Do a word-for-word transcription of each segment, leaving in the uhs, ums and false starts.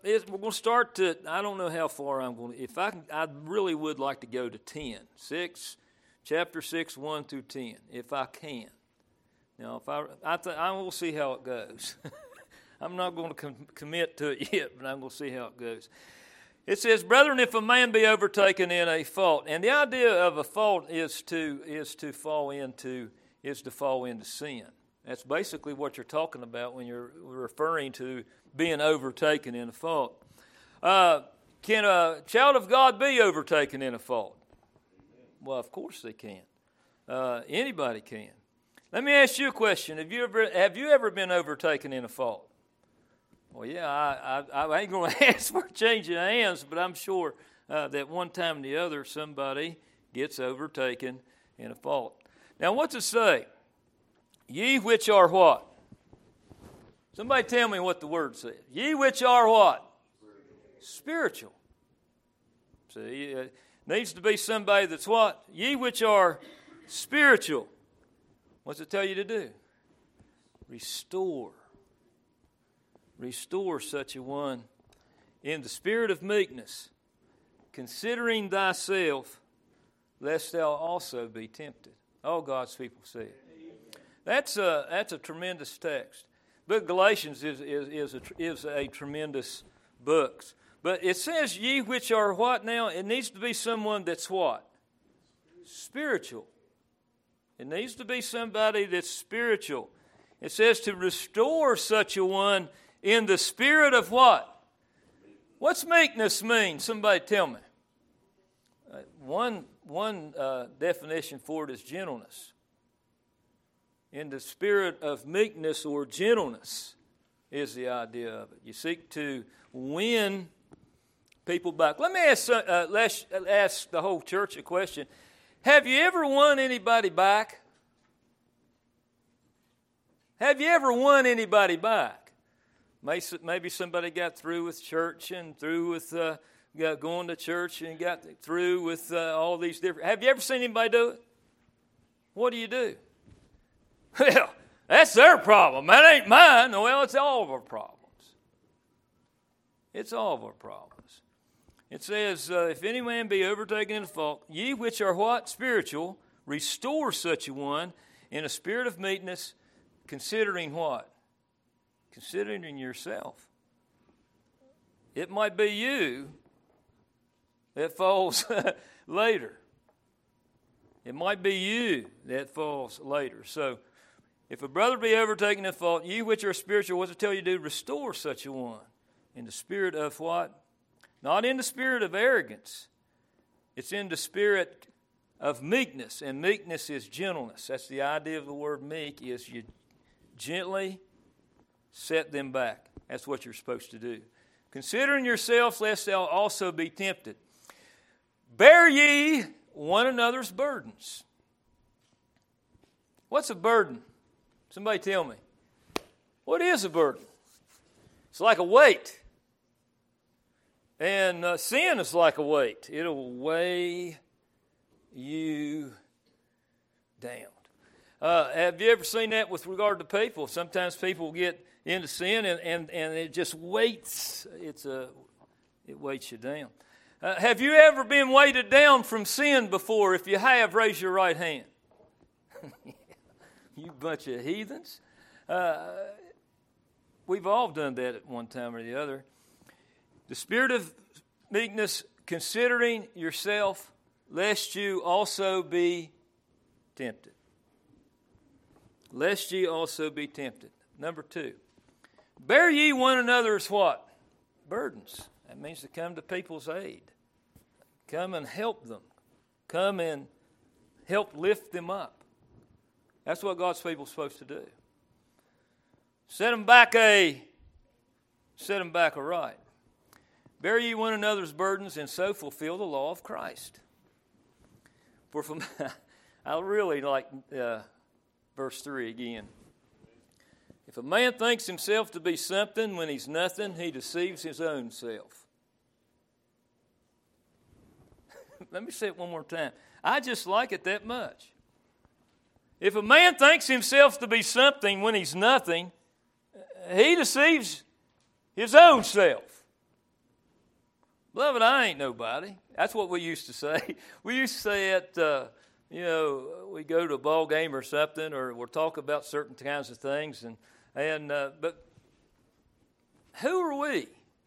it's, we're going to start to, I don't know how far I'm going to, if I can, I really would like to go to ten. six, chapter six, one through ten, if I can. Now, if I, I, th- I will see how it goes. I'm not going to com- commit to it yet, but I'm going to see how it goes. It says, brethren, if a man be overtaken in a fault, and the idea of a fault is to is to fall into is to fall into sin. That's basically what you're talking about when you're referring to being overtaken in a fault. Uh, can a child of God be overtaken in a fault? Well, of course they can. Uh, anybody can. Let me ask you a question. Have you ever have you ever been overtaken in a fault? Well, yeah, I, I, I ain't going to ask for a change of hands, but I'm sure uh, that one time or the other somebody gets overtaken in a fault. Now, what's it say? Ye which are what? Somebody tell me what the word says. Ye which are what? Spiritual. See, it needs to be somebody that's what? Ye which are spiritual. What's it tell you to do? Restore. Restore such a one in the spirit of meekness, considering thyself, lest thou also be tempted. All God's people say it. That's a, that's a tremendous text. Book of Galatians is, is, is, a, is a tremendous book. But it says, ye which are what now? It needs to be someone that's what? Spiritual. It needs to be somebody that's spiritual. It says to restore such a one in the spirit of what? What's meekness mean? Somebody tell me. Uh, one one uh, definition for it is gentleness. In the spirit of meekness or gentleness is the idea of it. You seek to win people back. Let me ask, uh, let's ask the whole church a question. Have you ever won anybody back? Have you ever won anybody back? Maybe somebody got through with church and through with uh, got going to church and got through with uh, all these different... Have you ever seen anybody do it? What do you do? Well, that's their problem. That ain't mine. Well, it's all of our problems. It's all of our problems. It says, uh, if any man be overtaken in a fault, ye which are what? Spiritual, restore such a one in a spirit of meekness, considering what? Considering yourself. It might be you that falls later. It might be you that falls later. So, if a brother be overtaken in fault, ye which are spiritual, what's it tell you to do? Restore such a one in the spirit of what? Not in the spirit of arrogance. It's in the spirit of meekness, and meekness is gentleness. That's the idea of the word meek, is you gently set them back. That's what you're supposed to do. Considering yourself, lest thou also be tempted. Bear ye one another's burdens. What's a burden? Somebody tell me. What is a burden? It's like a weight. And uh, sin is like a weight. It'll weigh you down. Uh, have you ever seen that with regard to people? Sometimes people get into sin and, and, and it just weights. It's a, it weights you down. Uh, have you ever been weighted down from sin before? If you have, raise your right hand. You bunch of heathens. Uh, we've all done that at one time or the other. The spirit of meekness, considering yourself, lest you also be tempted. Lest ye also be tempted. Number two, bear ye one another's what? Burdens. That means to come to people's aid. Come and help them. Come and help lift them up. That's what God's people are supposed to do. Set them back a, set them back aright. Bear ye one another's burdens, and so fulfill the law of Christ. For from, I really like uh, verse three again. If a man thinks himself to be something when he's nothing, he deceives his own self. Let me say it one more time. I just like it that much. If a man thinks himself to be something when he's nothing, he deceives his own self. Beloved, I ain't nobody. That's what we used to say. We used to say it, uh, you know, we go to a ball game or something, or we'll talk about certain kinds of things. And, and uh, but who are we?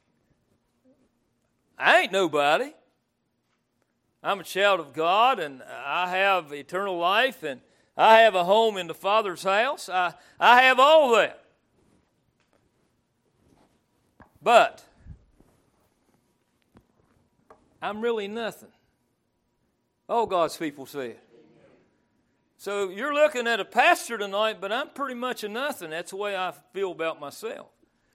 I ain't nobody. I'm a child of God, and I have eternal life, and I have a home in the Father's house. I, I have all that. But I'm really nothing. Oh, God's people say it. So you're looking at a pastor tonight, but I'm pretty much a nothing. That's the way I feel about myself.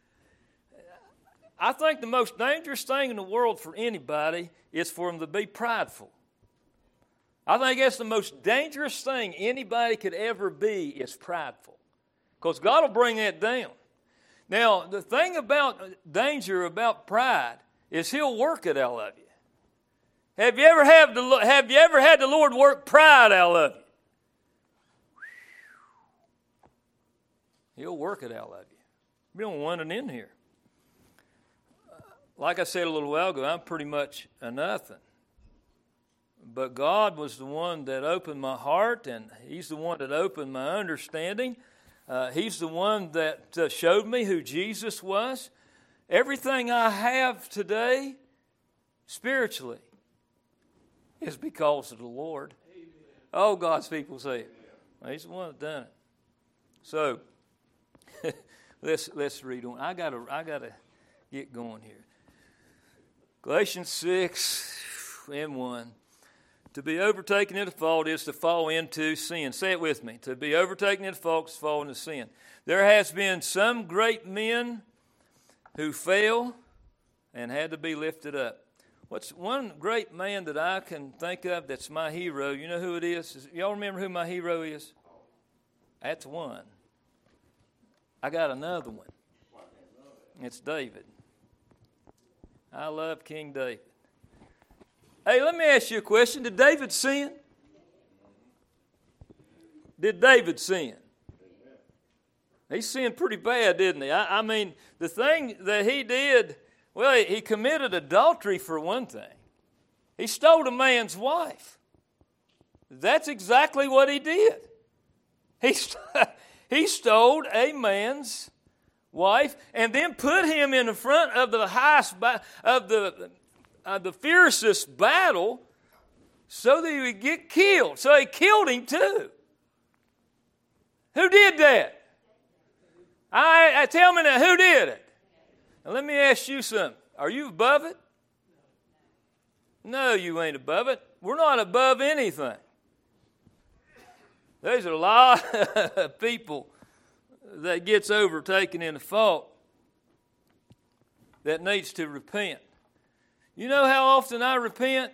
I think the most dangerous thing in the world for anybody is for them to be prideful. I think that's the most dangerous thing anybody could ever be is prideful. Because God will bring that down. Now, the thing about danger about pride is He'll work it out of you. Have you ever had the, have you ever had the Lord work pride out of you? He'll work it out of you. We don't want it in here. Like I said a little while ago, I'm pretty much a nothing. But God was the one that opened my heart, and He's the one that opened my understanding. Uh, he's the one that uh, showed me who Jesus was. Everything I have today, spiritually, is because of the Lord. Amen. Oh, God's people say it. He's the one that done it. So let's let's read on. I gotta I gotta get going here. Galatians six and one. To be overtaken in a fault is to fall into sin. Say it with me. To be overtaken in a fault is to fall into sin. There has been some great men who fell and had to be lifted up. What's one great man that I can think of that's my hero? You know who it is? Y'all remember who my hero is? That's one. I got another one. It's David. I love King David. Hey, let me ask you a question. Did David sin? Did David sin? He sinned pretty bad, didn't he? I, I mean, the thing that he did, well, he, he committed adultery for one thing. He stole a man's wife. That's exactly what he did. He, st- he stole a man's wife and then put him in the front of the highest, ba- of the... Uh, the fiercest battle so that he would get killed. So he killed him too. Who did that? I, I tell me now, who did it? Now let me ask you something. Are you above it? No, you ain't above it. We're not above anything. There's a lot of people that gets overtaken in a fault that needs to repent. You know how often I repent?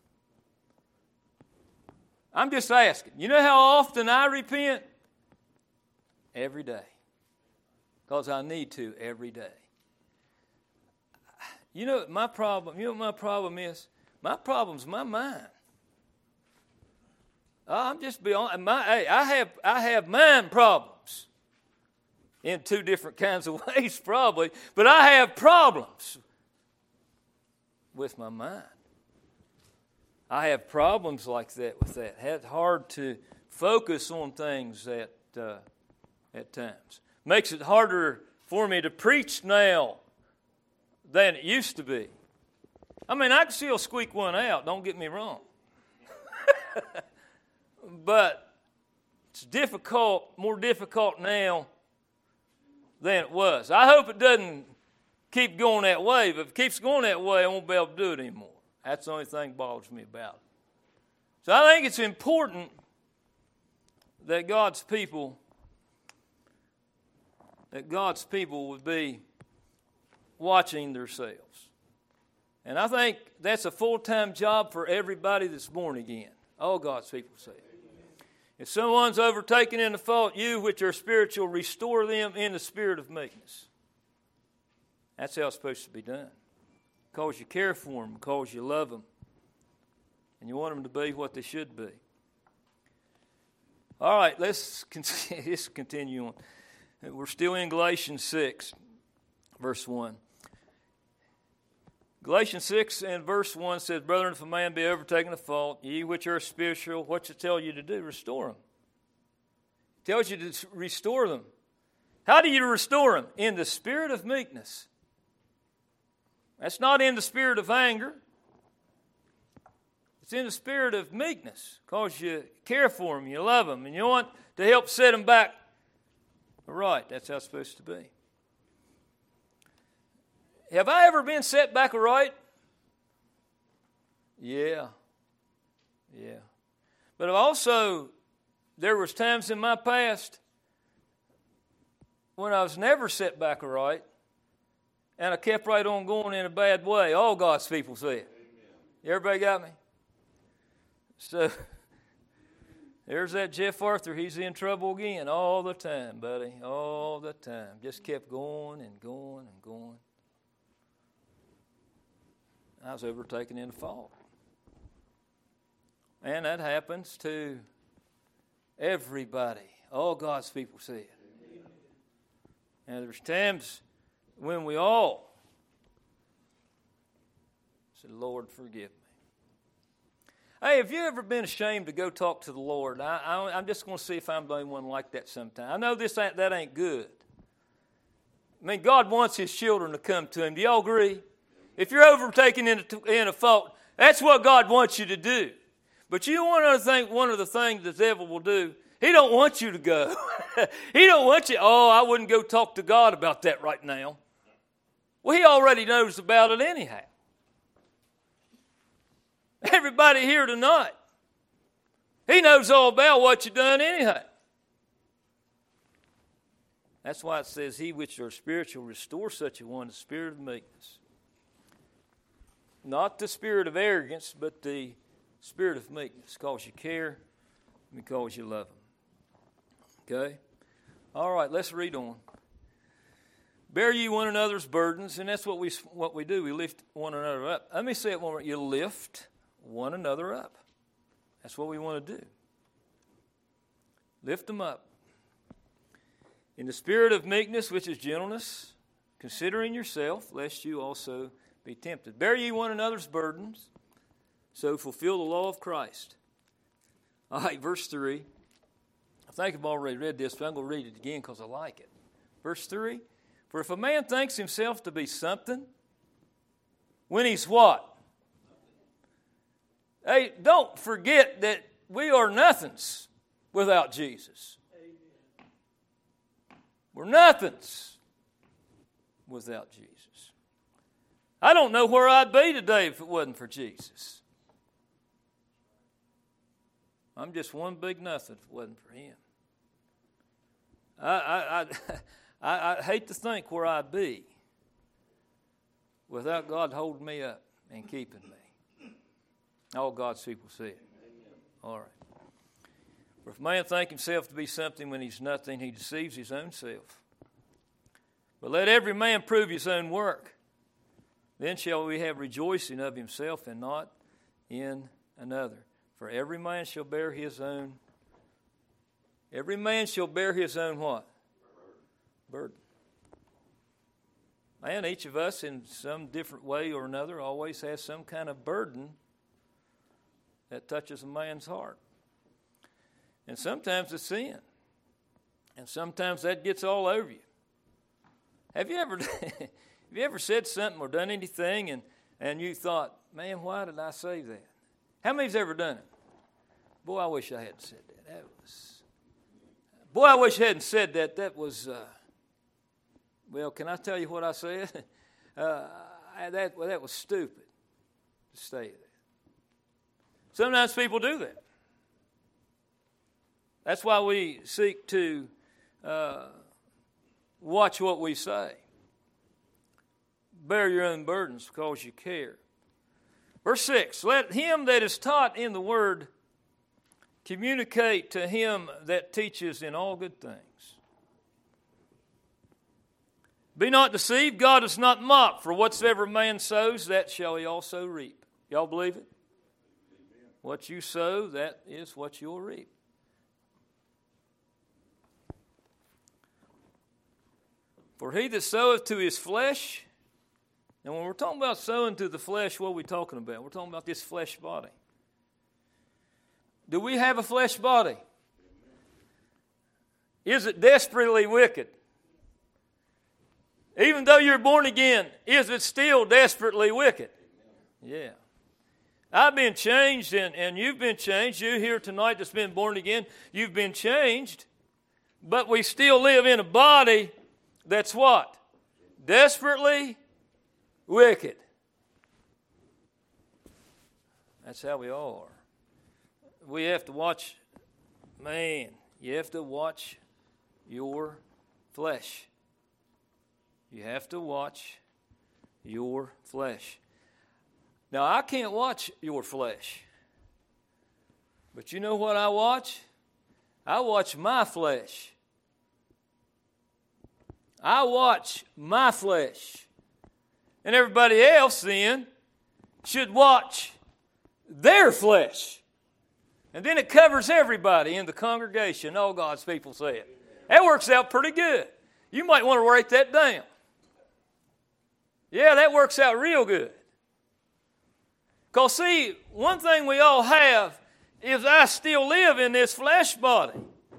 I'm just asking. You know how often I repent? Every day. Because I need to every day. You know what my problem, you know what my problem is? My problem's my mind. I'm just be honest. My, hey, I have I have mind problems. In two different kinds of ways probably. But I have problems with my mind. I have problems like that with that. It's hard to focus on things at uh, at times. Makes it harder for me to preach now than it used to be. I mean, I can still squeak one out, don't get me wrong. But it's difficult, more difficult now than it was. I hope it doesn't keep going that way, but if it keeps going that way, I won't be able to do it anymore. That's the only thing that bothers me about it. So I think it's important that God's people, that God's people would be watching themselves. And I think that's a full-time job for everybody that's born again. All God's people say it. If someone's overtaken in the fault, you which are spiritual, restore them in the spirit of meekness. That's how it's supposed to be done. Because you care for them, because you love them, and you want them to be what they should be. All right, let's continue, let's continue on. We're still in Galatians six, verse one. Galatians six and verse one says, Brethren, if a man be overtaken of fault, ye which are spiritual, what's it tell you to do? Restore him. It tells you to restore them. How do you restore them? In the spirit of meekness. That's not in the spirit of anger. It's in the spirit of meekness, because you care for them, you love them, and you want to help set them back right. That's how it's supposed to be. Have I ever been set back right? Yeah. Yeah. But also, there was times in my past when I was never set back right, and I kept right on going in a bad way. All God's people say it. Everybody got me? So, there's that Jeff Arthur. He's in trouble again all the time, buddy. All the time. Just kept going and going and going. I was overtaken in a fault. And that happens to everybody. All God's people see it. And there's times when we all say, Lord, forgive me. Hey, have you ever been ashamed to go talk to the Lord? I, I, I'm just going to see if I'm the only one like that sometime. I know this ain't, that ain't good. I mean, God wants His children to come to Him. Do y'all agree? If you're overtaken in a, in a fault, that's what God wants you to do. But you want to think one of the things the devil will do, he don't want you to go. He don't want you, oh, I wouldn't go talk to God about that right now. Well, he already knows about it anyhow. Everybody here tonight, he knows all about what you've done anyhow. That's why it says, he which are spiritual, restore such a one, the spirit of meekness. Not the spirit of arrogance, but the spirit of meekness, because you care, because you love them. Okay? All right, let's read on. Bear ye one another's burdens, and that's what we what we do. We lift one another up. Let me say it one more. You lift one another up. That's what we want to do. Lift them up. In the spirit of meekness, which is gentleness, considering yourself, lest you also be tempted. Bear ye one another's burdens, so fulfill the law of Christ. All right, verse three. I think I've already read this, but I'm going to read it again because I like it. Verse three. For if a man thinks himself to be something, when he's what? Hey, don't forget that we are nothings without Jesus. Amen. We're nothings without Jesus. I don't know where I'd be today if it wasn't for Jesus. I'm just one big nothing if it wasn't for Him. I, I, I, I, I hate to think where I'd be without God holding me up and keeping me. All God's people see it. All right. For if a man think himself to be something when he's nothing, he deceives his own self. But let every man prove his own work. Then shall we have rejoicing of himself and not in another. For every man shall bear his own. Every man shall bear his own what? Burden. Man, each of us in some different way or another always has some kind of burden that touches a man's heart. And sometimes it's sin. And sometimes that gets all over you. Have you ever have you ever said something or done anything and, and you thought, man, why did I say that? How many's ever done it? Boy, I wish I hadn't said that. That was, boy, I wish I hadn't said that. That was, uh, well, can I tell you what I said? uh, I, that, well, that was stupid to say that. Sometimes people do that. That's why we seek to uh, watch what we say. Bear your own burdens because you care. Verse six, let him that is taught in the word communicate to him that teaches in all good things. Be not deceived, God is not mocked, for whatsoever man sows, that shall he also reap. Y'all believe it? Amen. What you sow, that is what you'll reap. For he that soweth to his flesh Now, when we're talking about sowing to the flesh, what are we talking about? We're talking about this flesh body. Do we have a flesh body? Is it desperately wicked? Even though you're born again, is it still desperately wicked? Yeah. I've been changed, and, and you've been changed. You here tonight that's been born again, you've been changed. But we still live in a body that's what? Desperately wicked. That's how we all are. We have to watch, man, you have to watch your flesh. You have to watch your flesh. Now, I can't watch your flesh. But you know what I watch? I watch my flesh. I watch my flesh. And everybody else then should watch their flesh. And then it covers everybody in the congregation. All God's people say it. That works out pretty good. You might want to write that down. Yeah, that works out real good. Because see, one thing we all have is I still live in this flesh body.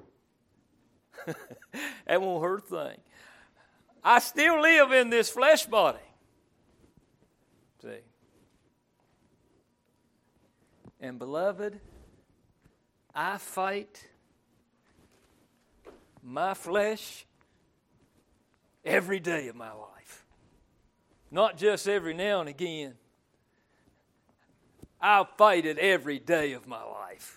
That won't hurt a thing. I still live in this flesh body. See? And beloved, I fight my flesh every day of my life. Not just every now and again. I fight it every day of my life.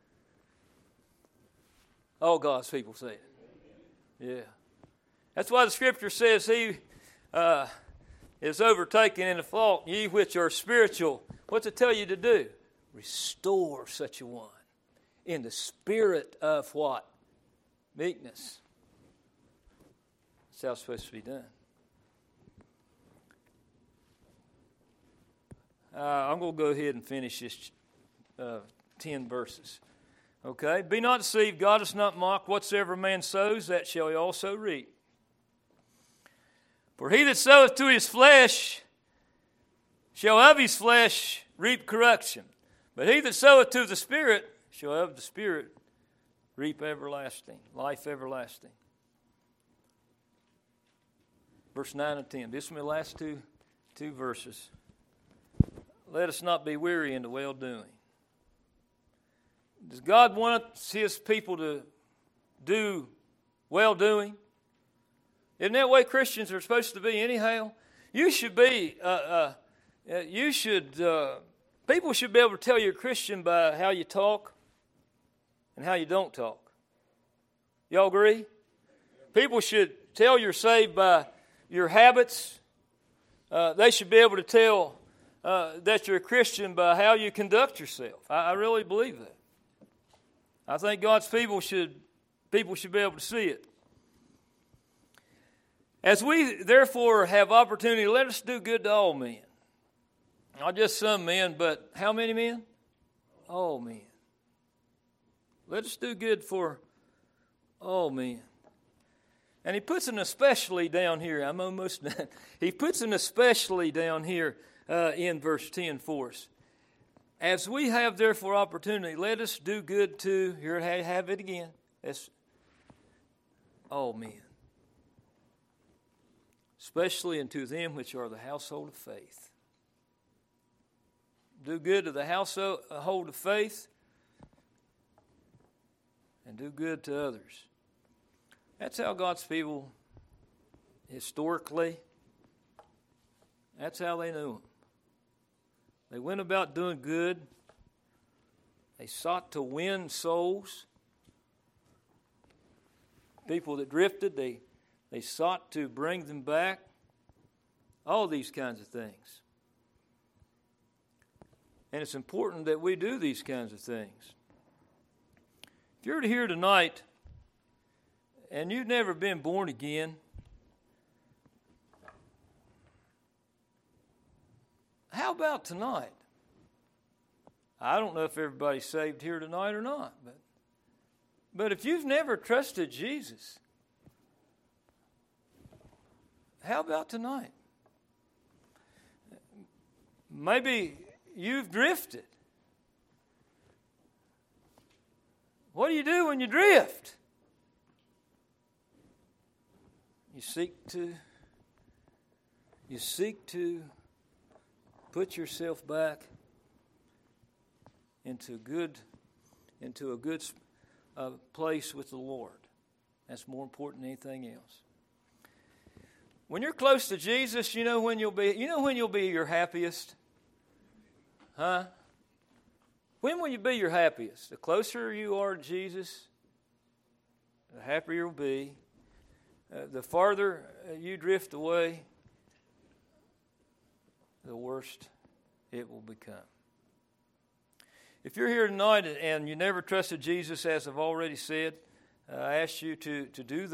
All God's people say it. Yeah. That's why the Scripture says he uh, is overtaken in a fault. Ye which are spiritual, what's it tell you to do? Restore such a one in the spirit of what? Meekness. That's how it's supposed to be done. Uh, I'm going to go ahead and finish this uh, ten verses. Okay? Be not deceived, God is not mocked. Whatsoever man sows, that shall he also reap. For he that soweth to his flesh shall of his flesh reap corruption. But he that soweth to the Spirit shall of the Spirit reap everlasting, life everlasting. Verse nine and ten. This is my last two, two verses. Let us not be weary in the well-doing. Does God want his people to do well-doing? Isn't that the way Christians are supposed to be anyhow? You should be, uh, uh, you should, uh, people should be able to tell you're a Christian by how you talk and how you don't talk. Y'all agree? People should tell you're saved by your habits. Uh, they should be able to tell uh, that you're a Christian by how you conduct yourself. I, I really believe that. I think God's people should, people should be able to see it. As we therefore have opportunity, let us do good to all men. Not just some men, but how many men? All men. Let us do good for all men. And he puts an especially down here. I'm almost done. He puts an especially down here uh, in verse ten for us. As we have therefore opportunity, let us do good to, here I have it again, that's all men. Especially unto them which are the household of faith. Do good to the household of faith and do good to others. That's how God's people, historically, that's how they knew Him. They went about doing good. They sought to win souls. People that drifted, they, they sought to bring them back. All these kinds of things. And it's important that we do these kinds of things. If you're here tonight and you've never been born again, how about tonight? I don't know if everybody's saved here tonight or not, but, but if you've never trusted Jesus, how about tonight? maybe you've drifted. What do you do when you drift? You seek to you seek to put yourself back into good into a good uh, place with the Lord. That's more important than anything else. When you're close to Jesus, you know when you'll be you know when you'll be your happiest? Huh? When will you be your happiest? The closer you are to Jesus, the happier you'll be. Uh, the farther you drift away, the worse it will become. If you're here tonight and you never trusted Jesus, as I've already said, uh, I ask you to, to do that.